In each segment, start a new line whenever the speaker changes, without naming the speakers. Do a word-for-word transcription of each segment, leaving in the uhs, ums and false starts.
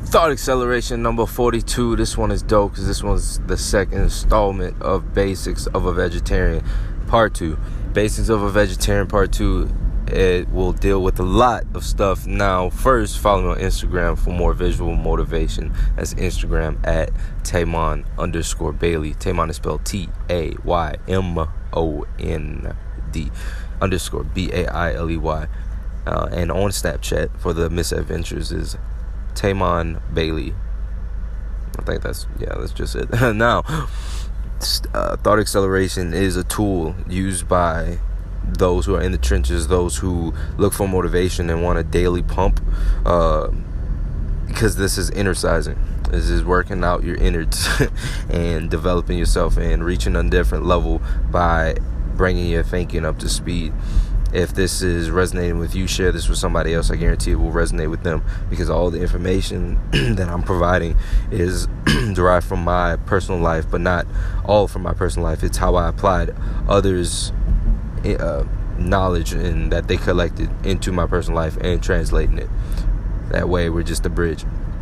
Thought Acceleration number forty-two. This one is dope because this one's the second installment of Basics of a Vegetarian Part two. Basics of a Vegetarian Part two. It will deal with a lot of stuff. Now, first, follow me on Instagram for more visual motivation. That's Instagram at Taymon underscore Bailey. Taymon is spelled T A Y M O N D underscore B A I L E Y. Uh, and on Snapchat for the misadventures is Taymon Bailey. I think that's, yeah, that's just it. Now, uh, Thought Acceleration is a tool used by those who are in the trenches, those who look for motivation and want a daily pump, uh, because this is exercising. This is working out your innards and developing yourself and reaching a different level by bringing your thinking up to speed. If this is resonating with you, share this with somebody else. I guarantee it will resonate with them, because all the information that I'm providing is derived from my personal life, but not all from my personal life. It's how I applied others' uh, knowledge and that they collected into my personal life and translating it. That way, we're just a bridge.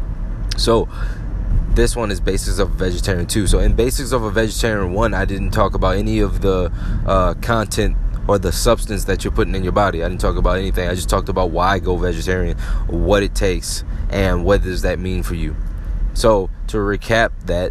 So, this one is Basics of a Vegetarian two. So, in Basics of a Vegetarian one, I didn't talk about any of the uh, content or the substance that you're putting in your body. I didn't talk about anything. I just talked about why go vegetarian, what it takes, and what does that mean for you. So, to recap that,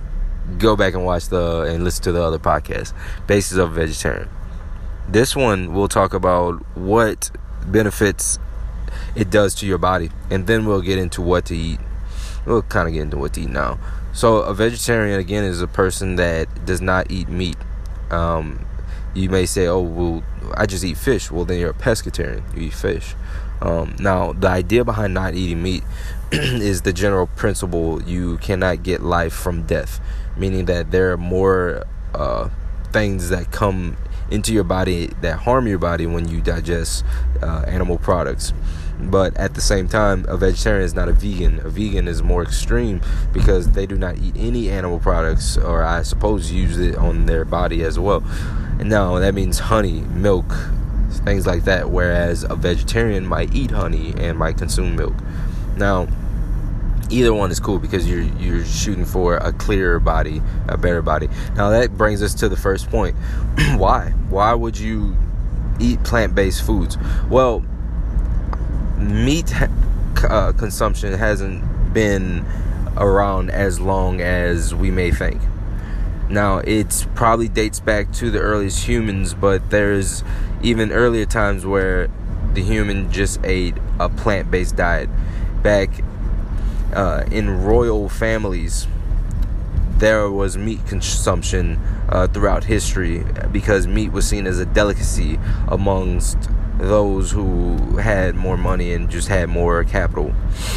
go back and watch the and listen to the other podcast, Basics of a Vegetarian. This one we'll talk about what benefits it does to your body, and then we'll get into what to eat. We'll kind of get into what to eat now. So, a vegetarian, again, is a person that does not eat meat. Um, you may say, oh, well, I just eat fish. Well, then you're a pescatarian. You eat fish. Um, now, the idea behind not eating meat is the general principle: you cannot get life from death, meaning that there are more uh, things that come into your body that harm your body when you digest uh, animal products. But at the same time, a vegetarian is not a vegan. A vegan is more extreme because they do not eat any animal products, or I suppose use it on their body as well. And now that means honey, milk, things like that. Whereas a vegetarian might eat honey and might consume milk. Now, either one is cool because you're you're shooting for a clearer body, a better body. Now that brings us to the first point. Why? Why would you eat plant-based foods? Well, meat uh, consumption hasn't been around as long as we may think. Now, it probably dates back to the earliest humans, but there's even earlier times where the human just ate a plant-based diet. Back uh, in royal families, there was meat consumption uh, throughout history because meat was seen as a delicacy amongst those who had more money and just had more capital.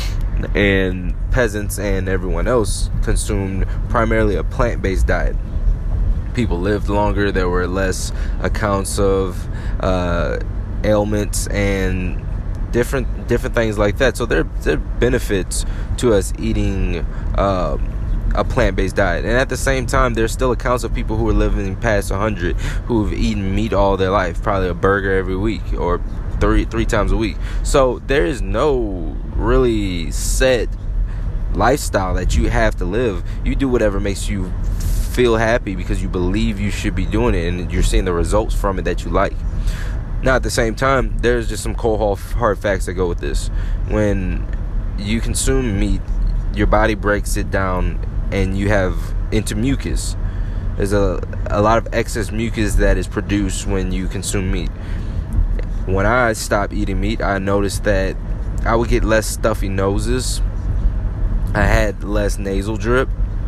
And peasants and everyone else consumed primarily a plant-based diet. People lived longer. There were less accounts of uh, ailments and different different things like that. So there, there are benefits to us eating uh, a plant-based diet. And at the same time, there's still accounts of people who are living past one hundred who've eaten meat all their life, probably a burger every week or three three times a week. So there is no really set lifestyle that you have to live. You do whatever makes you feel happy because you believe you should be doing it and you're seeing the results from it that you like. Now, at the same time, there's just some cold hard facts that go with this. When you consume meat, your body breaks it down and you have into mucus. There's a, a lot of excess mucus that is produced when you consume meat. When I stopped eating meat, I noticed that I would get less stuffy noses. I had less nasal drip.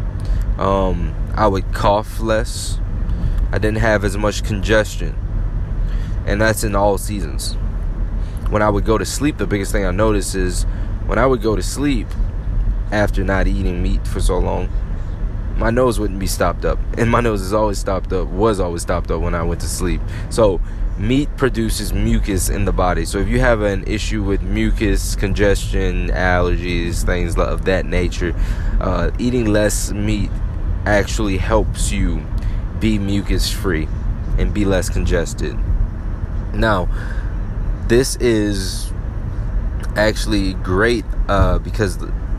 Um, I would cough less. I didn't have as much congestion. And that's in all seasons. When I would go to sleep, the biggest thing I noticed is when I would go to sleep after not eating meat for so long, my nose wouldn't be stopped up. And my nose is always stopped up, was always stopped up when I went to sleep. So meat produces mucus in the body. So if you have an issue with mucus, congestion, allergies, things of that nature, uh, eating less meat actually helps you be mucus free and be less congested. Now, this is actually great uh, because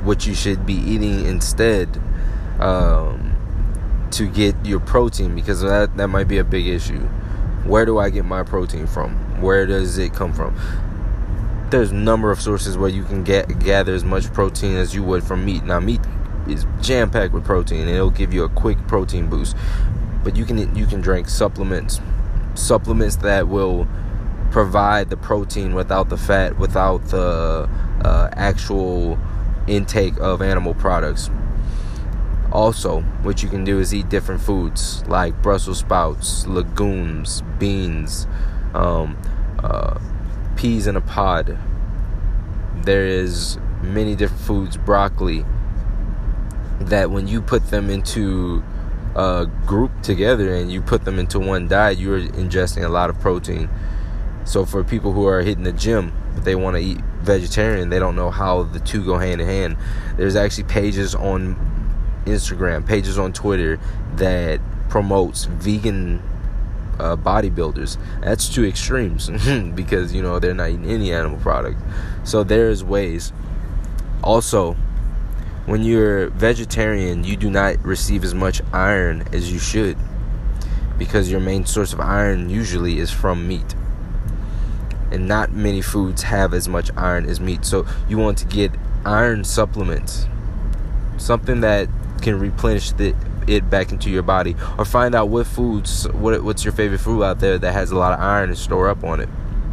what you should be eating instead um, to get your protein, because that, that might be a big issue. Where do I get my protein from? Where does it come from? There's a number of sources where you can get gather as much protein as you would from meat. Now, meat is jam-packed with protein, and it'll give you a quick protein boost. But you can you can drink supplements, supplements that will provide the protein without the fat, without the uh, actual intake of animal products. Also, what you can do is eat different foods like Brussels sprouts, legumes, beans, um, uh, peas in a pod. There is many different foods, broccoli, that when you put them into a group together and you put them into one diet, you're ingesting a lot of protein. So for people who are hitting the gym, but they want to eat vegetarian, they don't know how the two go hand in hand. There's actually pages on Instagram, pages on Twitter that promotes vegan uh, bodybuilders. That's two extremes because, you know, they're not eating any animal product. So there's ways. Also, when you're vegetarian, you do not receive as much iron as you should, because your main source of iron usually is from meat. And not many foods have as much iron as meat. So you want to get iron supplements, something that can replenish the, it back into your body, or find out what foods, what what's your favorite food out there that has a lot of iron and store up on it.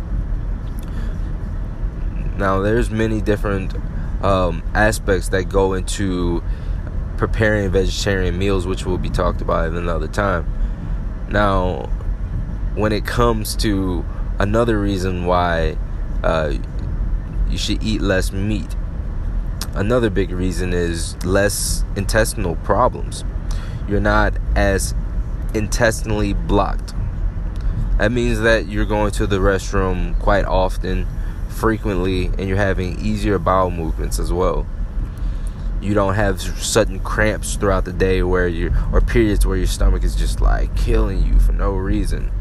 Now, there's many different um, aspects that go into preparing vegetarian meals, which will be talked about at another time. Now, when it comes to another reason why uh, you should eat less meat, another big reason is less intestinal problems. You're not as intestinally blocked. That means that you're going to the restroom quite often, frequently, and you're having easier bowel movements as well. You don't have sudden cramps throughout the day where you or periods where your stomach is just like killing you for no reason.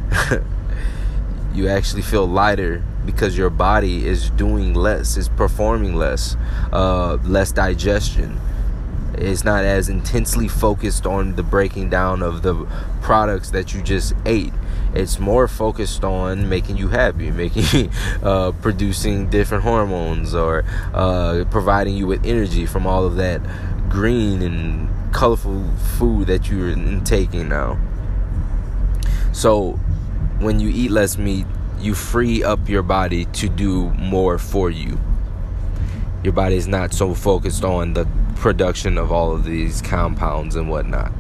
You actually feel lighter because your body is doing less, is performing less, uh, less digestion. It's not as intensely focused on the breaking down of the products that you just ate. It's more focused on making you happy, making uh, producing different hormones, or uh, providing you with energy from all of that green and colorful food that you're taking now. So when you eat less meat, you free up your body to do more for you. Your body is not so focused on the production of all of these compounds and whatnot.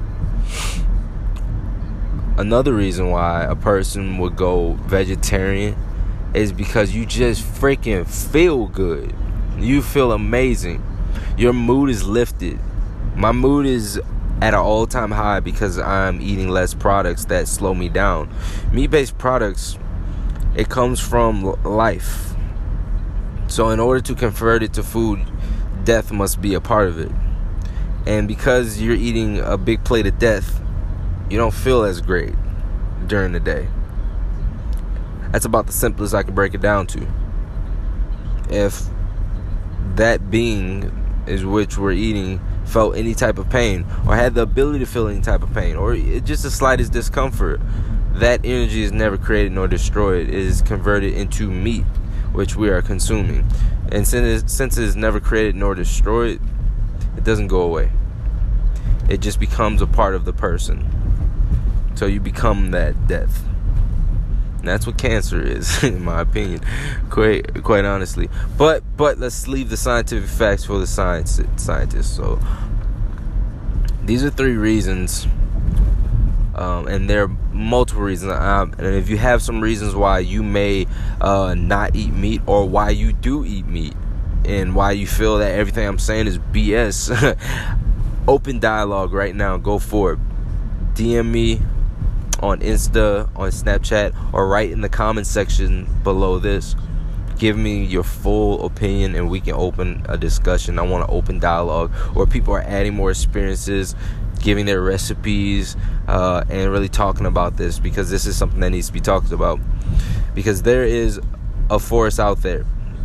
Another reason why a person would go vegetarian is because you just freaking feel good. You feel amazing. Your mood is lifted. My mood is at an all-time high because I'm eating less products that slow me down. Meat-based products, it comes from life. So in order to convert it to food, death must be a part of it. And because you're eating a big plate of death, you don't feel as great during the day. That's about the simplest I can break it down to. If that being is which we're eating felt any type of pain, or had the ability to feel any type of pain, or just the slightest discomfort, that energy is never created nor destroyed. It is converted into meat, which we are consuming. And since, since it is never created nor destroyed, it doesn't go away. It just becomes a part of the person. So you become that death. And that's what cancer is, in my opinion, quite quite honestly. But but let's leave the scientific facts for the science scientists. So these are three reasons, um, and there are multiple reasons. Um, and if you have some reasons why you may uh, not eat meat, or why you do eat meat, and why you feel that everything I'm saying is B S, open dialogue right now. Go for it. D M me on Insta, on Snapchat, or write in the comment section below this. Give me your full opinion and we can open a discussion. I want an open dialogue where people are adding more experiences, giving their recipes, uh, and really talking about this, because this is something that needs to be talked about. Because there is a force out there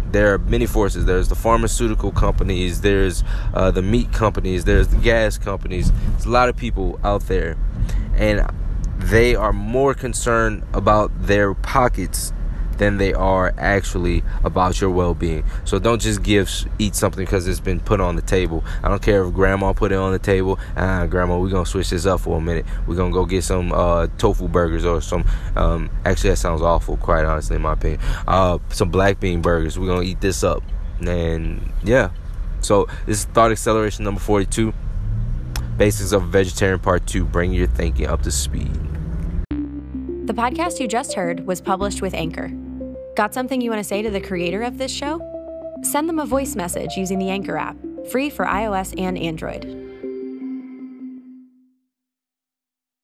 there are many forces. There's the pharmaceutical companies, there's uh, the meat companies, there's the gas companies. There's a lot of people out there, and they are more concerned about their pockets than they are actually about your well-being. So don't just give eat something because it's been put on the table. I don't care if grandma put it on the table. Ah, grandma, we're gonna switch this up for a minute. We're gonna go get some uh, tofu burgers or some um, actually that sounds awful, quite honestly, in my opinion. Uh, some black bean burgers. We're gonna eat this up. And yeah. So this is Thought Acceleration number forty-two. Basics of a Vegetarian Part two. Bring your thinking up to speed.
The podcast you just heard was published with Anchor. Got something you want to say to the creator of this show? Send them a voice message using the Anchor app, free for iOS and Android.